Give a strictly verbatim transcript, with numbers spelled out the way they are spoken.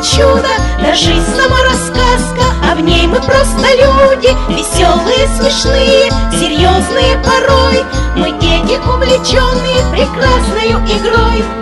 чудо, да жизнь сама рассказка, а в ней мы просто люди, веселые, смешные, серьезные порой. Мы дети, увлеченные прекрасною игрой.